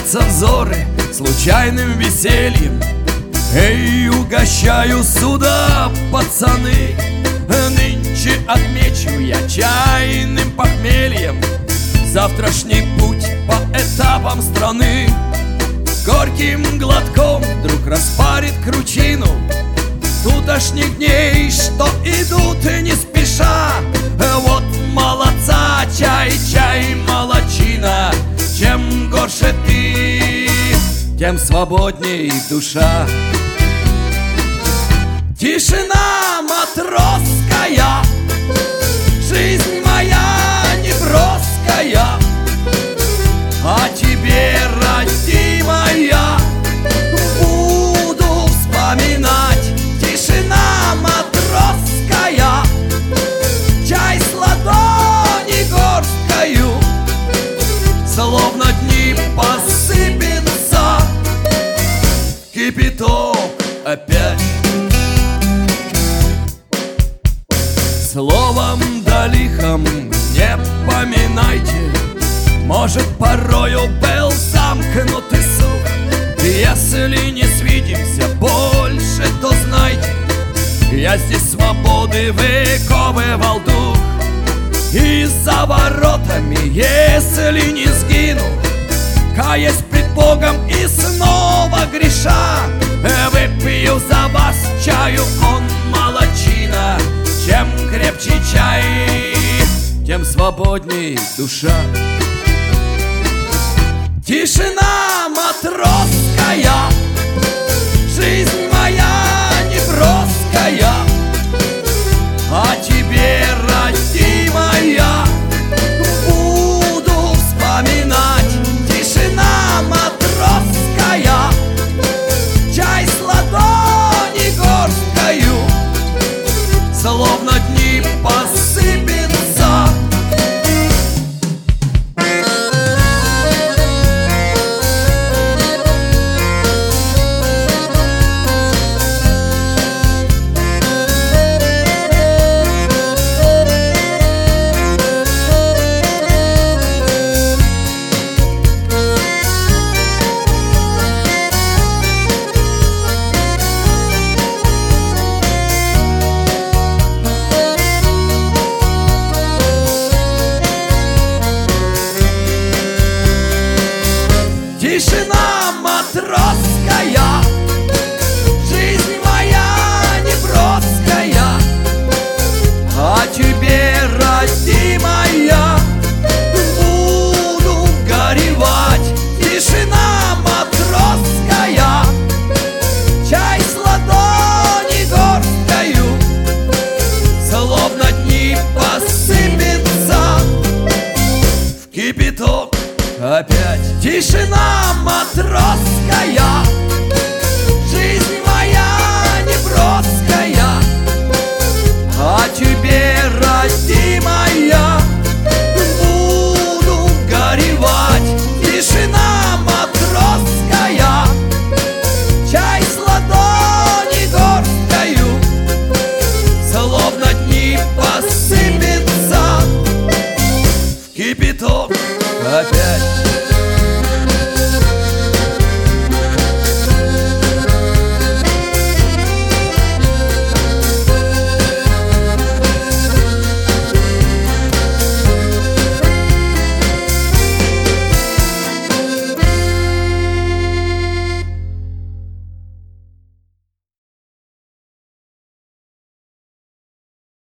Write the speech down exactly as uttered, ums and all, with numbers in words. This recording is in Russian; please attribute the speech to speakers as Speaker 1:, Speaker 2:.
Speaker 1: Светятся взоры случайным весельем. Эй, угощаю сюда, пацаны, нынче отмечу я чайным похмельем завтрашний путь по этапам страны. Горьким глотком вдруг распарит кручину тутошних дней, что идут не спеша. Вот молодца, чай, чай, молодчина. Чем горше ты, тем свободней душа. Тишина матросская, жизнь моя неброская, а тебе, родимая, буду вспоминать. Тишина матросская, чай с ладони горсткою, словно дни посыпется кипяток опять. Словом да лихом не поминайте, может, порою был замкнутый сух. Если не свидимся больше, то знайте, я здесь свободы выковывал дух. И за воротами, если не сгину, каясь пред Богом и снова греша, выпью за вас чаю, он молодчина. Чем крепче чай, тем свободней душа. Тишина матросская, жизнь моя неброская, а тебе, родимая, буду вспоминать. Тишина матросская, чай с ладони горсткою, словно дни посыпется. Тишина матросская, жизнь моя неброская, а тебе, родимая, буду горевать. Тишина матросская, чай с ладони горсткою, словно дни посыпется в кипяток опять. Тишина матросская,